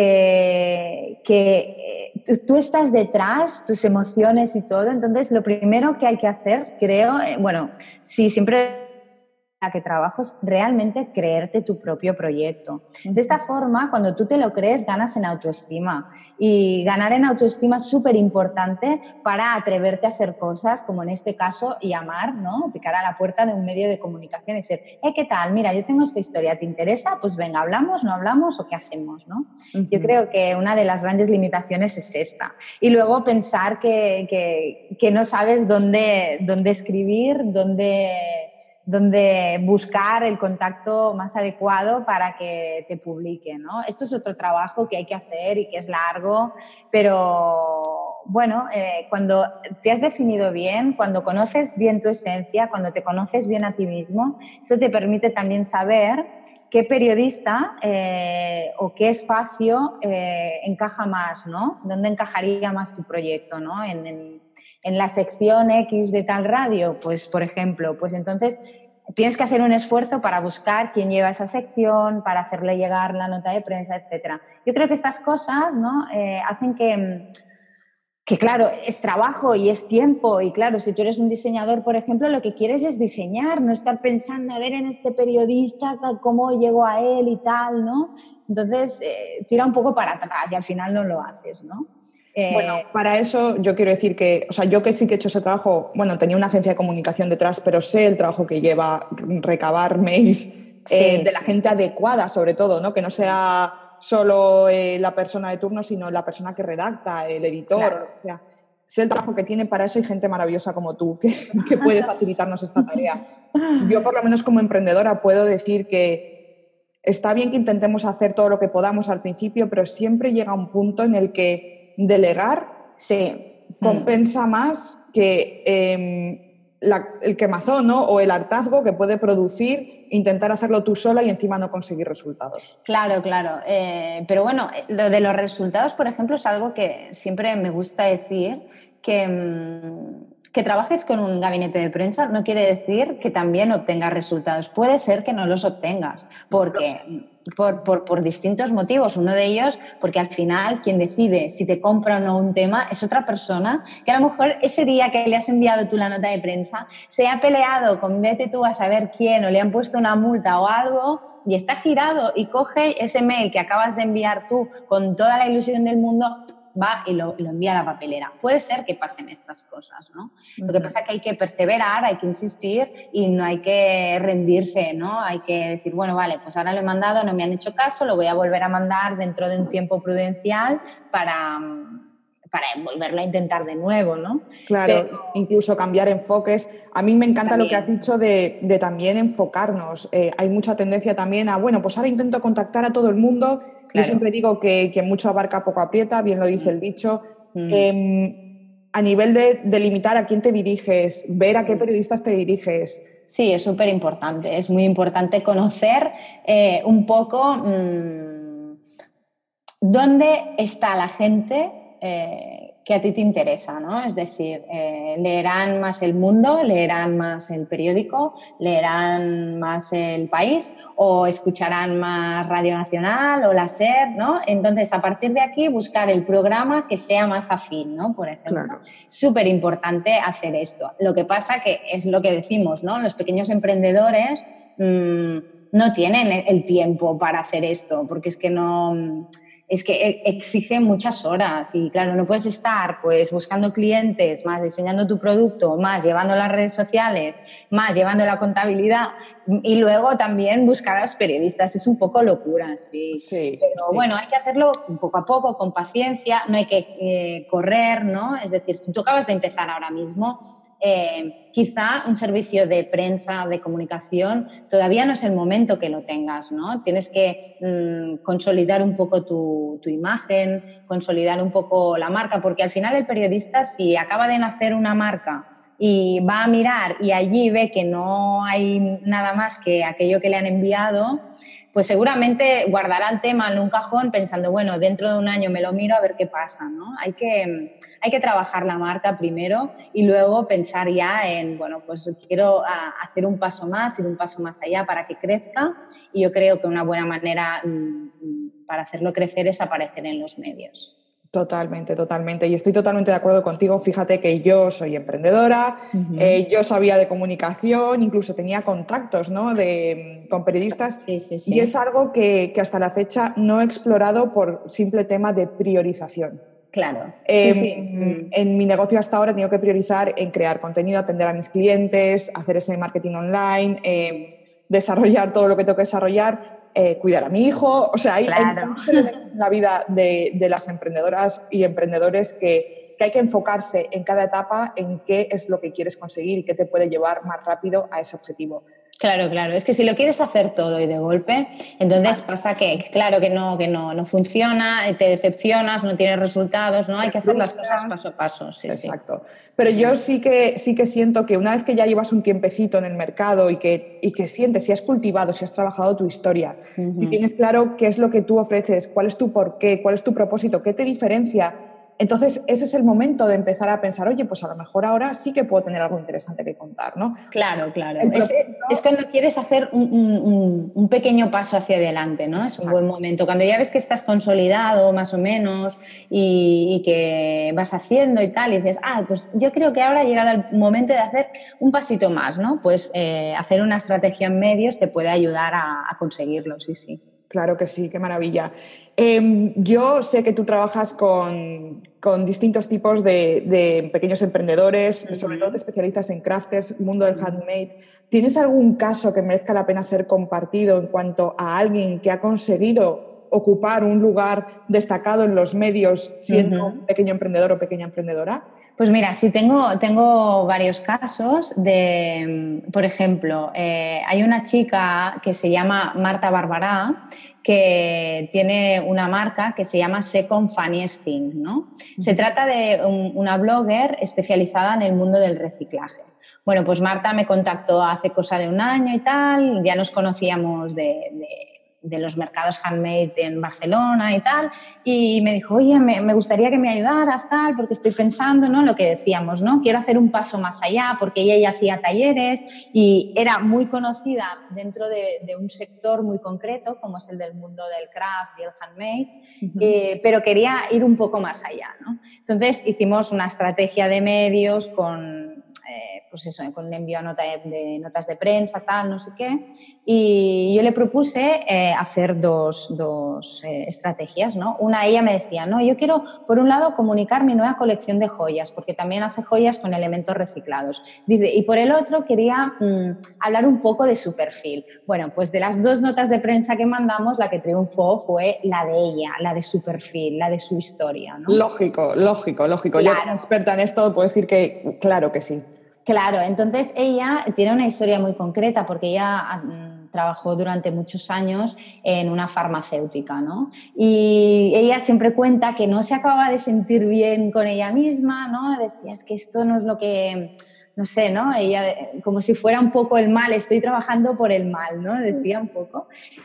que tú estás detrás, tus emociones y todo. Entonces, lo primero que hay que hacer, creo, bueno, sí, siempre la que trabajo es realmente creerte tu propio proyecto. De esta forma, cuando tú te lo crees, ganas en autoestima. Y ganar en autoestima es súper importante para atreverte a hacer cosas, como en este caso, llamar, ¿no? Picar a la puerta de un medio de comunicación y decir, ¿qué tal? Mira, yo tengo esta historia, ¿te interesa? Pues venga, ¿hablamos, no hablamos o qué hacemos, ¿no? Yo creo que una de las grandes limitaciones es esta. Y luego pensar que no sabes dónde escribir, dónde buscar el contacto más adecuado para que te publique, ¿no? Esto es otro trabajo que hay que hacer y que es largo, pero bueno, cuando te has definido bien, cuando conoces bien tu esencia, cuando te conoces bien a ti mismo, eso te permite también saber qué periodista o qué espacio encaja más, ¿no? ¿Dónde encajaría más tu proyecto, ¿no? En la sección X de tal radio, pues por ejemplo, pues entonces tienes que hacer un esfuerzo para buscar quién lleva esa sección, para hacerle llegar la nota de prensa, etc. Yo creo que estas cosas, ¿no? Hacen que, claro, es trabajo y es tiempo y claro, si tú eres un diseñador, por ejemplo, lo que quieres es diseñar, no estar pensando a ver en este periodista cómo llego a él y tal, ¿no? Entonces, tira un poco para atrás y al final no lo haces, ¿no? Bueno, para eso yo quiero decir que, o sea, yo que sí que he hecho ese trabajo, bueno, tenía una agencia de comunicación detrás, pero sé el trabajo que lleva recabar mails de la gente adecuada, sobre todo, ¿no? Que no sea solo la persona de turno, sino la persona que redacta, el editor, Claro. o lo que sea. Sé el trabajo que tiene, para eso hay gente maravillosa como tú que puede facilitarnos esta tarea. Yo, por lo menos como emprendedora, puedo decir que está bien que intentemos hacer todo lo que podamos al principio, pero siempre llega un punto en el que delegar compensa más que el quemazón, ¿no? O el hartazgo que puede producir intentar hacerlo tú sola y encima no conseguir resultados. Claro, claro. Pero bueno, lo de los resultados, por ejemplo, es algo que siempre me gusta decir, que trabajes con un gabinete de prensa no quiere decir que también obtengas resultados. Puede ser que no los obtengas, porque por distintos motivos. Uno de ellos, porque al final quien decide si te compra o no un tema es otra persona que a lo mejor ese día que le has enviado tú la nota de prensa se ha peleado con vete tú a saber quién o le han puesto una multa o algo y está girado y coge ese mail que acabas de enviar tú con toda la ilusión del mundo, va y lo envía a la papelera. Puede ser que pasen estas cosas, ¿no? Lo que pasa es que hay que perseverar, hay que insistir y no hay que rendirse, ¿no? Hay que decir, bueno, vale, pues ahora lo he mandado, no me han hecho caso, lo voy a volver a mandar dentro de un tiempo prudencial para volverlo a intentar de nuevo, ¿no? Claro, pero incluso cambiar enfoques. A mí me encanta también lo que has dicho de también enfocarnos. Hay mucha tendencia también a, bueno, pues ahora intento contactar a todo el mundo. Claro. Yo siempre digo que quien mucho abarca poco aprieta, bien lo dice el dicho. A nivel de limitar a quién te diriges, ver a qué periodistas te diriges. Sí, es súper importante. Es muy importante conocer un poco dónde está la gente que a ti te interesa, ¿no? Es decir, leerán más El Mundo, leerán más el periódico, leerán más El País o escucharán más Radio Nacional o la SER, ¿no? Entonces, a partir de aquí, buscar el programa que sea más afín, ¿no? Por ejemplo. Claro. Súper importante hacer esto. Lo que pasa que es lo que decimos, ¿no? Los pequeños emprendedores no tienen el tiempo para hacer esto, porque es que no... Es que exige muchas horas y claro, no puedes estar pues buscando clientes, más diseñando tu producto, más llevando las redes sociales, más llevando la contabilidad y luego también buscar a los periodistas. Es un poco locura, sí. Pero bueno, hay que hacerlo poco a poco, con paciencia, no hay que correr, ¿no? Es decir, si tú acabas de empezar ahora mismo, quizá un servicio de prensa, de comunicación, todavía no es el momento que lo tengas, ¿no? Tienes que consolidar un poco tu imagen, consolidar un poco la marca, porque al final el periodista, si acaba de nacer una marca y va a mirar y allí ve que no hay nada más que aquello que le han enviado, pues seguramente guardará el tema en un cajón pensando, bueno, dentro de un año me lo miro a ver qué pasa, ¿no? Hay que trabajar la marca primero y luego pensar ya en, bueno, pues quiero hacer un paso más, ir un paso más allá para que crezca y yo creo que una buena manera para hacerlo crecer es aparecer en los medios. Totalmente, totalmente. Y estoy totalmente de acuerdo contigo. Fíjate que yo soy emprendedora, yo sabía de comunicación, incluso tenía contactos, ¿no? con periodistas. Sí. Y es algo que hasta la fecha no he explorado por simple tema de priorización. Claro. En mi negocio hasta ahora he tenido que priorizar en crear contenido, atender a mis clientes, hacer ese marketing online, desarrollar todo lo que tengo que desarrollar. Cuidar a mi hijo, o sea, hay tantos elementos en la vida de las emprendedoras y emprendedores que hay que enfocarse en cada etapa en qué es lo que quieres conseguir y qué te puede llevar más rápido a ese objetivo. Claro, claro. Es que si lo quieres hacer todo y de golpe, entonces pasa que, claro, que no funciona, te decepcionas, no tienes resultados, ¿no? Hay que hacer las cosas paso a paso. Sí, exacto. Pero yo sí que siento que una vez que ya llevas un tiempecito en el mercado y que sientes, si has cultivado, si has trabajado tu historia, si tienes claro qué es lo que tú ofreces, cuál es tu porqué, cuál es tu propósito, qué te diferencia, entonces ese es el momento de empezar a pensar, oye, pues a lo mejor ahora sí que puedo tener algo interesante que contar, ¿no? Claro, claro. Es cuando quieres hacer un pequeño paso hacia adelante, ¿no? Es un buen momento. Cuando ya ves que estás consolidado más o menos y que vas haciendo y tal, y dices, pues yo creo que ahora ha llegado el momento de hacer un pasito más, ¿no? Pues hacer una estrategia en medios te puede ayudar a conseguirlo, sí. Claro que sí, qué maravilla. Yo sé que tú trabajas con distintos tipos de pequeños emprendedores, sobre todo especialistas en crafters, mundo del handmade. ¿Tienes algún caso que merezca la pena ser compartido en cuanto a alguien que ha conseguido ocupar un lugar destacado en los medios siendo un pequeño emprendedor o pequeña emprendedora? Pues mira, sí, tengo varios casos de, por ejemplo, hay una chica que se llama Marta Barbará que tiene una marca que se llama Second Funniest Thing, ¿no? Se trata de una blogger especializada en el mundo del reciclaje. Bueno, pues Marta me contactó hace cosa de un año y tal, ya nos conocíamos de los mercados handmade en Barcelona y tal, y me dijo, oye, me gustaría que me ayudaras, tal, porque estoy pensando, ¿no? Lo que decíamos, ¿no? Quiero hacer un paso más allá, porque ella ya hacía talleres y era muy conocida dentro de un sector muy concreto, como es el del mundo del craft y el handmade, pero quería ir un poco más allá, ¿no? Entonces hicimos una estrategia de medios con pues eso, con un envío de notas de prensa, tal, no sé qué, y yo le propuse hacer dos estrategias, ¿no? Una, ella me decía, no, yo quiero, por un lado, comunicar mi nueva colección de joyas, porque también hace joyas con elementos reciclados. Dice, y por el otro, quería hablar un poco de su perfil. Bueno, pues de las dos notas de prensa que mandamos, la que triunfó fue la de ella, la de su perfil, la de su historia, ¿no? Lógico. Claro. Yo como experta en esto puedo decir que claro que sí. Claro, entonces ella tiene una historia muy concreta porque ella trabajó durante muchos años en una farmacéutica, ¿no? Y ella siempre cuenta que no se acababa de sentir bien con ella misma, ¿no? Decía, es que esto no es lo que, no sé, ¿no? Ella, como si fuera un poco el mal, estoy trabajando por el mal, ¿no? Decía un poco.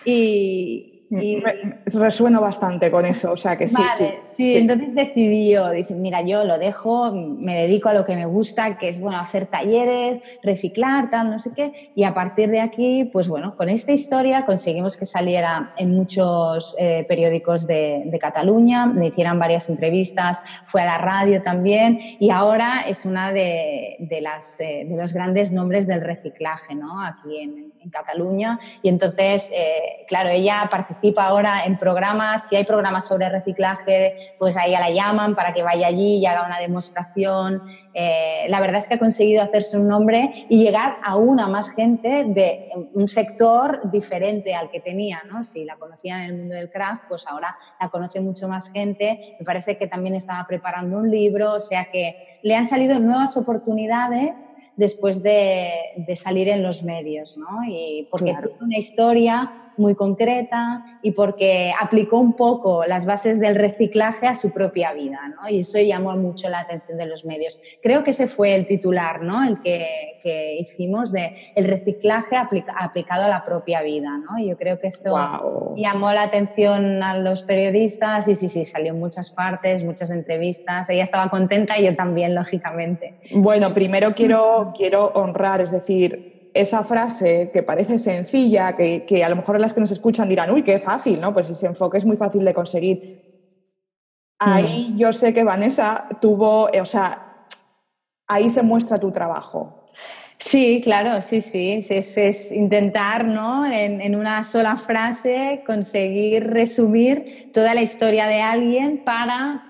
Resueno bastante con eso, o sea que sí. Vale, sí, entonces decidió, dice, mira, yo lo dejo, me dedico a lo que me gusta, que es, bueno, hacer talleres, reciclar, tal, no sé qué, y a partir de aquí, pues bueno, con esta historia conseguimos que saliera en muchos periódicos de Cataluña, le hicieran varias entrevistas, fue a la radio también, y ahora es una de los grandes nombres del reciclaje, ¿no? Aquí en Cataluña, y entonces, claro, ella participa ahora en programas, si hay programas sobre reciclaje, pues a ella la llaman para que vaya allí y haga una demostración. La verdad es que ha conseguido hacerse un nombre y llegar a una más gente de un sector diferente al que tenía, ¿no? Si la conocían en el mundo del craft, pues ahora la conoce mucho más gente. Me parece que también estaba preparando un libro, o sea que le han salido nuevas oportunidades después de salir en los medios, ¿no? Y porque tiene una historia muy concreta y porque aplicó un poco las bases del reciclaje a su propia vida, ¿no? Y eso llamó mucho la atención de los medios. Creo que ese fue el titular, ¿no? El que hicimos de el reciclaje aplicado a la propia vida, ¿no? Y yo creo que eso llamó la atención a los periodistas y sí, salió en muchas partes, muchas entrevistas. Ella estaba contenta y yo también, lógicamente. Bueno, primero quiero honrar, es decir, esa frase que parece sencilla, que a lo mejor las que nos escuchan dirán, uy, qué fácil, ¿no? Pues ese enfoque es muy fácil de conseguir. Ahí yo sé que Vanessa tuvo, o sea, ahí se muestra tu trabajo. Sí, claro, sí. Es intentar, ¿no? En una sola frase conseguir resumir toda la historia de alguien para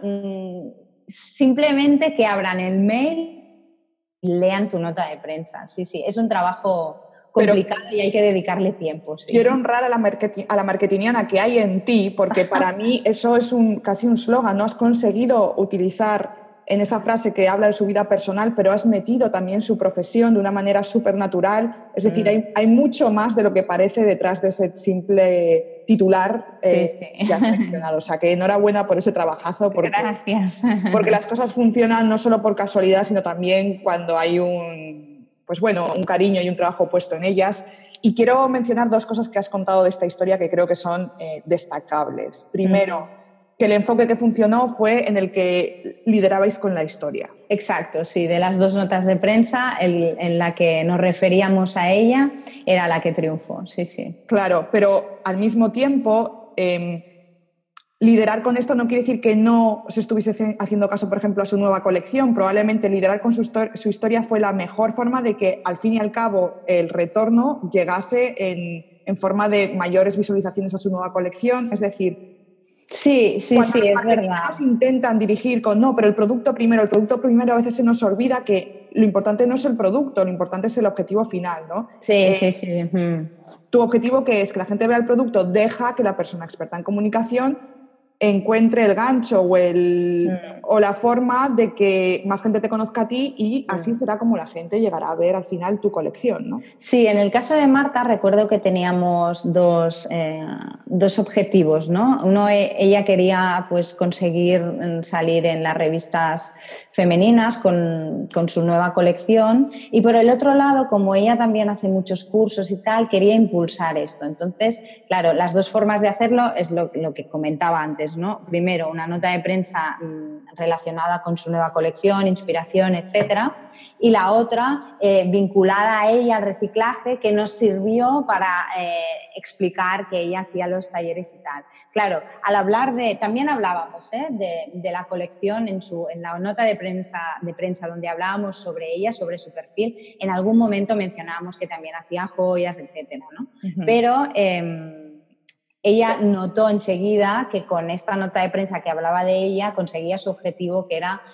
simplemente que abran el mail y lean tu nota de prensa. Sí, es un trabajo complicado y hay que dedicarle tiempo. Sí. Quiero honrar a la marketingiana que hay en ti, porque para mí eso es casi un slogan, ¿no? Has conseguido utilizar en esa frase que habla de su vida personal, pero has metido también su profesión de una manera súper natural. Es decir, hay mucho más de lo que parece detrás de ese simple titular que has mencionado. O sea, que enhorabuena por ese trabajazo. Gracias. Porque las cosas funcionan no solo por casualidad, sino también cuando hay un cariño y un trabajo puesto en ellas. Y quiero mencionar dos cosas que has contado de esta historia que creo que son destacables. Primero, que el enfoque que funcionó fue en el que liderabais con la historia. Exacto, sí, de las dos notas de prensa, en la que nos referíamos a ella era la que triunfó, sí. Claro, pero al mismo tiempo, liderar con esto no quiere decir que no se estuviese haciendo caso, por ejemplo, a su nueva colección. Probablemente liderar con su historia fue la mejor forma de que, al fin y al cabo, el retorno llegase en forma de mayores visualizaciones a su nueva colección. Es decir, sí, es verdad. Cuando intentan dirigir con no, pero el producto primero, a veces se nos olvida que lo importante no es el producto, lo importante es el objetivo final, ¿no? Sí. tu objetivo, que es que la gente vea el producto, deja que la persona experta en comunicación encuentre el gancho o la forma de que más gente te conozca a ti y así será como la gente llegará a ver al final tu colección, ¿no? Sí, en el caso de Marta recuerdo que teníamos dos objetivos, ¿no? Uno, ella quería pues conseguir salir en las revistas femeninas con su nueva colección, y por el otro lado, como ella también hace muchos cursos y tal, quería impulsar esto. Entonces, claro, las dos formas de hacerlo es lo que comentaba antes, ¿no? Primero, una nota de prensa relacionada con su nueva colección, inspiración, etcétera, y la otra vinculada a ella al reciclaje, que nos sirvió para explicar que ella hacía los talleres y tal. Claro, al hablar también hablábamos de la colección en la nota de prensa donde hablábamos sobre ella, sobre su perfil, en algún momento mencionábamos que también hacía joyas, etcétera, ¿no? Pero ella notó enseguida que con esta nota de prensa que hablaba de ella conseguía su objetivo, que era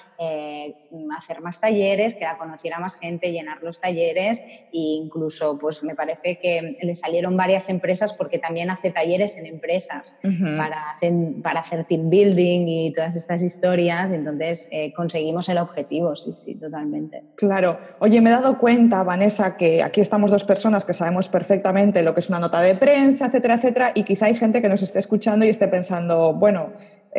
hacer más talleres, que la conociera más gente, llenar los talleres, e incluso pues me parece que le salieron varias empresas, porque también hace talleres en empresas para hacer team building y todas estas historias. Entonces conseguimos el objetivo, sí, totalmente. Claro. Oye, me he dado cuenta, Vanessa, que aquí estamos dos personas que sabemos perfectamente lo que es una nota de prensa, etcétera, etcétera, y quizá hay gente que nos esté escuchando y esté pensando, bueno,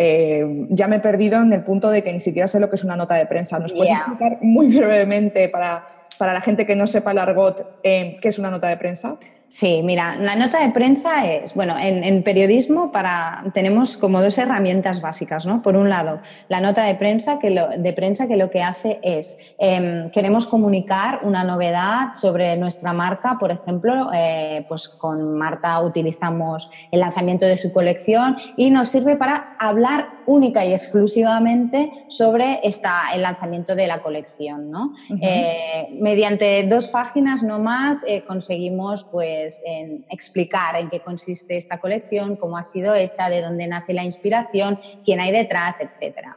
ya me he perdido en el punto de que ni siquiera sé lo que es una nota de prensa. ¿Nos puedes explicar muy brevemente para la gente que no sepa el argot qué es una nota de prensa? Sí, mira, la nota de prensa es, bueno, en periodismo tenemos como dos herramientas básicas, ¿no? Por un lado, la nota de prensa que lo que hace es, queremos comunicar una novedad sobre nuestra marca. Por ejemplo, pues con Marta utilizamos el lanzamiento de su colección y nos sirve para hablar única y exclusivamente sobre el lanzamiento de la colección, ¿no? Mediante 2 páginas no más conseguimos pues explicar en qué consiste esta colección, cómo ha sido hecha, de dónde nace la inspiración, quién hay detrás, etcétera.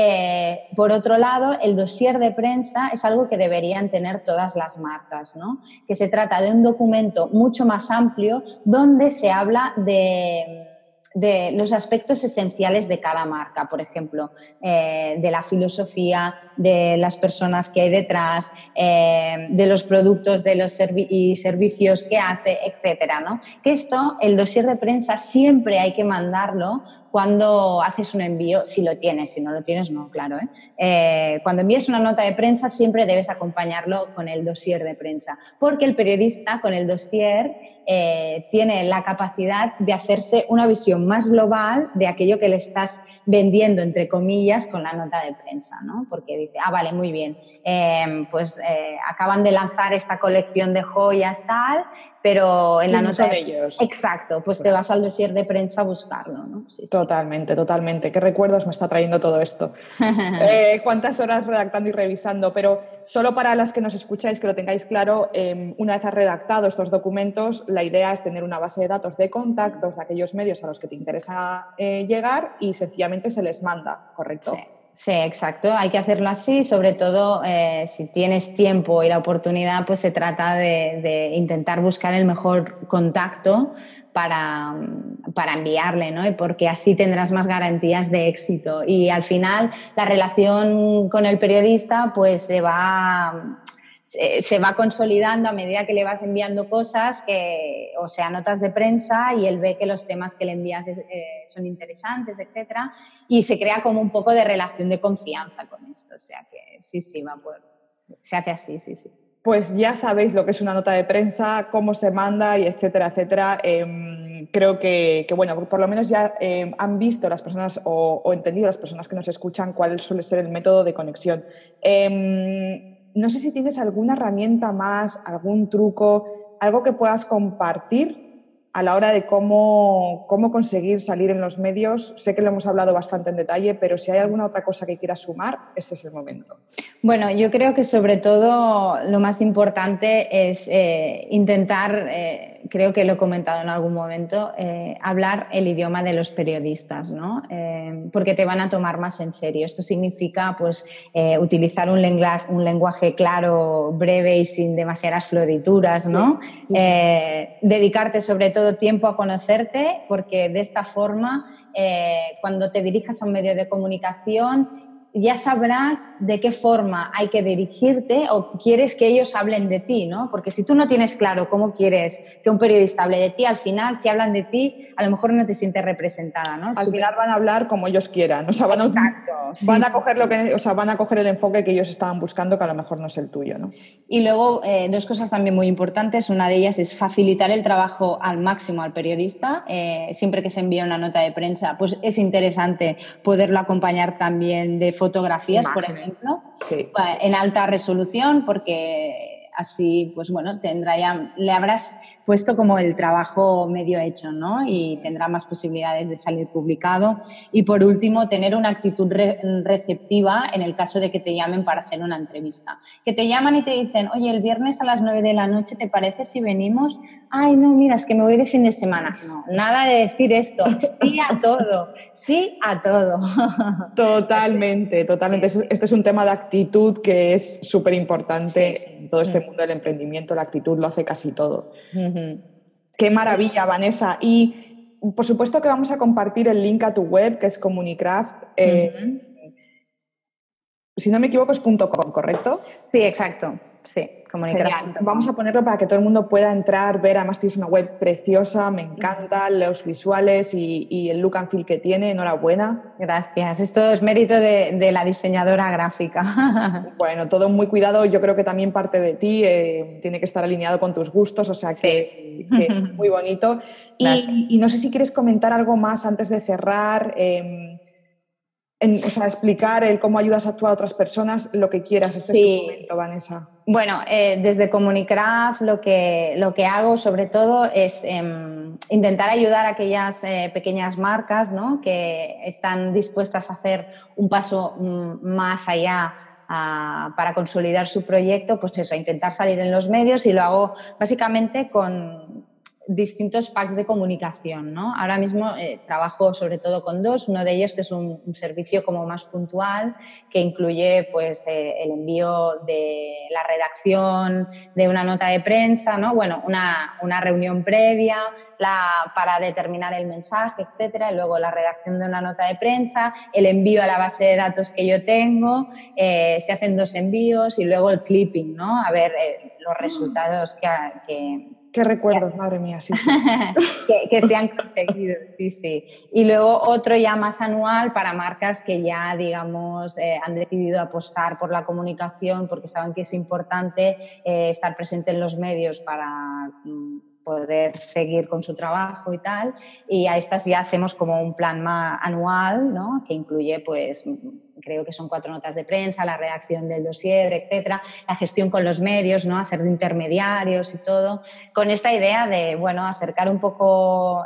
Por otro lado, el dossier de prensa es algo que deberían tener todas las marcas, ¿no? Que se trata de un documento mucho más amplio donde se habla de los aspectos esenciales de cada marca, por ejemplo, de la filosofía, de las personas que hay detrás, de los productos y servicios que hace, etcétera, ¿no? Que esto, el dossier de prensa, siempre hay que mandarlo cuando haces un envío, si lo tienes. Si no lo tienes, no, claro. Cuando envías una nota de prensa, siempre debes acompañarlo con el dossier de prensa, porque el periodista con el dossier tiene la capacidad de hacerse una visión más global de aquello que le estás vendiendo, entre comillas, con la nota de prensa, ¿no? Porque dice, vale, muy bien, acaban de lanzar esta colección de joyas, tal, pero en la nota de ellos. Exacto, pues te vas al dossier de prensa a buscarlo, ¿no? Sí, totalmente, totalmente. ¿Qué recuerdos me está trayendo todo esto? ¿Cuántas horas redactando y revisando? Pero solo para las que nos escucháis, que lo tengáis claro, una vez has redactado estos documentos, la idea es tener una base de datos de contactos de aquellos medios a los que te interesa llegar y sencillamente se les manda, ¿correcto? Sí, exacto. Hay que hacerlo así, sobre todo si tienes tiempo y la oportunidad, pues se trata de intentar buscar el mejor contacto para enviarle, ¿no? Porque así tendrás más garantías de éxito. Y al final la relación con el periodista pues se va consolidando a medida que le vas enviando cosas, o sea, notas de prensa, y él ve que los temas que le envías son interesantes, etcétera, y se crea como un poco de relación de confianza con esto. O sea que sí, se hace así, sí. Pues ya sabéis lo que es una nota de prensa, cómo se manda y etcétera, etcétera. Creo que, bueno, por lo menos ya han visto las personas o entendido las personas que nos escuchan cuál suele ser el método de conexión. No sé si tienes alguna herramienta más, algún truco, algo que puedas compartir a la hora de cómo conseguir salir en los medios? Sé que lo hemos hablado bastante en detalle, pero si hay alguna otra cosa que quieras sumar, este es el momento. Bueno, yo creo que sobre todo lo más importante es intentar, creo que lo he comentado en algún momento, hablar el idioma de los periodistas, ¿no? Porque te van a tomar más en serio. Esto significa pues, utilizar un lenguaje claro, breve y sin demasiadas florituras, ¿no? Sí, sí. Dedicarte sobre todo tiempo a conocerte, porque de esta forma, cuando te dirijas a un medio de comunicación, ya sabrás de qué forma hay que dirigirte o quieres que ellos hablen de ti, ¿no? Porque si tú no tienes claro cómo quieres que un periodista hable de ti, al final, si hablan de ti, a lo mejor no te sientes representada, ¿no? Al final van a hablar como ellos quieran, o sea, van a coger van a coger el enfoque que ellos estaban buscando, que a lo mejor no es el tuyo, ¿no? Y luego, dos cosas también muy importantes. Una de ellas es facilitar el trabajo al máximo al periodista. Siempre que se envía una nota de prensa, pues es interesante poderlo acompañar también de fotografías, Imágenes. por ejemplo, sí. en alta resolución, porque así, pues bueno, le habrás puesto como el trabajo medio hecho, ¿no? Y tendrá más posibilidades de salir publicado. Y por último, tener una actitud receptiva en el caso de que te llamen para hacer una entrevista. Que te llaman y te dicen, oye, el viernes a las 9 de la noche, ¿te parece si venimos? Ay, no, mira, es que me voy de fin de semana. No, nada de decir esto. Sí a todo, sí a todo. Totalmente, totalmente. Este es un tema de actitud que es súper importante en todo este mundo del emprendimiento. La actitud lo hace casi todo. Qué maravilla, Vanessa. Y por supuesto que vamos a compartir el link a tu web, que es Comunicraft. Si no me equivoco, es .com, ¿correcto? Sí, exacto. Sí, Genial. Vamos a ponerlo para que todo el mundo pueda entrar, ver. Además tienes una web preciosa, me encantan los visuales y el look and feel que tiene. Enhorabuena. Gracias. Esto es mérito de la diseñadora gráfica. Bueno, todo muy cuidado. Yo creo que también parte de ti tiene que estar alineado con tus gustos, o sea que muy bonito. Y no sé si quieres comentar algo más antes de cerrar. O sea, explicar cómo ayudas a otras personas, lo que quieras. Este es tu momento, Vanessa. Bueno, desde Comunicraft lo que hago sobre todo es intentar ayudar a aquellas pequeñas marcas, ¿no? Que están dispuestas a hacer un paso más allá para consolidar su proyecto, pues eso, a intentar salir en los medios, y lo hago básicamente con distintos packs de comunicación, ¿no? Ahora mismo trabajo sobre todo con dos, uno de ellos que es un servicio como más puntual, que incluye pues el envío de la redacción de una nota de prensa, ¿no? Bueno, una reunión previa para determinar el mensaje, etcétera, y luego la redacción de una nota de prensa, el envío a la base de datos que yo tengo, se hacen dos envíos y luego el clipping, ¿no? A ver los resultados Qué recuerdos, madre mía, sí. que se han conseguido, sí. Y luego otro ya más anual para marcas que ya, digamos, han decidido apostar por la comunicación porque saben que es importante estar presente en los medios para poder seguir con su trabajo y tal. Y a estas ya hacemos como un plan anual, ¿no? Que incluye, pues, creo que son 4 notas de prensa, la redacción del dossier, etcétera, la gestión con los medios, ¿no? Hacer de intermediarios y todo, con esta idea de, bueno, acercar un poco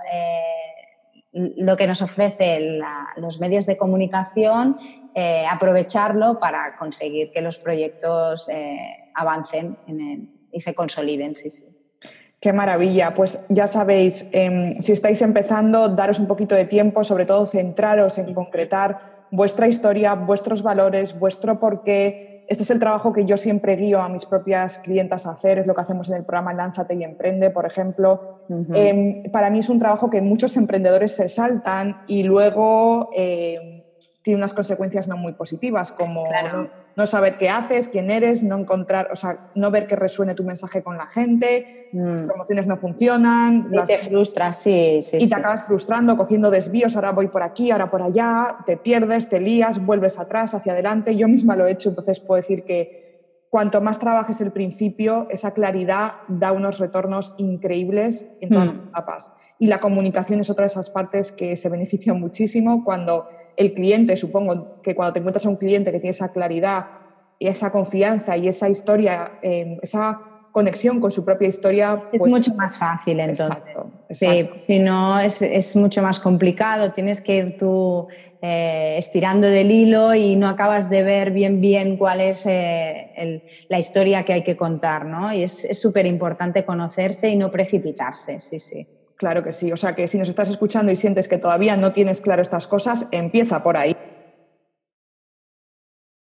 lo que nos ofrece los medios de comunicación, aprovecharlo para conseguir que los proyectos avancen y se consoliden, sí. Qué maravilla. Pues ya sabéis, si estáis empezando, daros un poquito de tiempo, sobre todo centraros en concretar vuestra historia, vuestros valores, vuestro porqué. Este es el trabajo que yo siempre guío a mis propias clientas a hacer, es lo que hacemos en el programa Lánzate y Emprende, por ejemplo. Para mí es un trabajo que muchos emprendedores se saltan y luego tiene unas consecuencias no muy positivas, como no saber qué haces, quién eres, no encontrar, o sea, no ver que resuene tu mensaje con la gente, las promociones no funcionan. Y te frustras, sí. Y te acabas frustrando, cogiendo desvíos, ahora voy por aquí, ahora por allá, te pierdes, te lías, vuelves atrás, hacia adelante. Yo misma lo he hecho, entonces puedo decir que cuanto más trabajes el principio, esa claridad da unos retornos increíbles en todas las etapas. Y la comunicación es otra de esas partes que se beneficia muchísimo cuando el cliente, supongo que cuando te encuentras a un cliente que tiene esa claridad y esa confianza y esa historia, esa conexión con su propia historia. Es mucho más fácil entonces. Exacto. Sí, si no es mucho más complicado, tienes que ir tú estirando del hilo y no acabas de ver bien cuál es la historia que hay que contar, ¿no? Y es súper importante conocerse y no precipitarse, sí. Claro que sí, o sea que si nos estás escuchando y sientes que todavía no tienes claro estas cosas, empieza por ahí.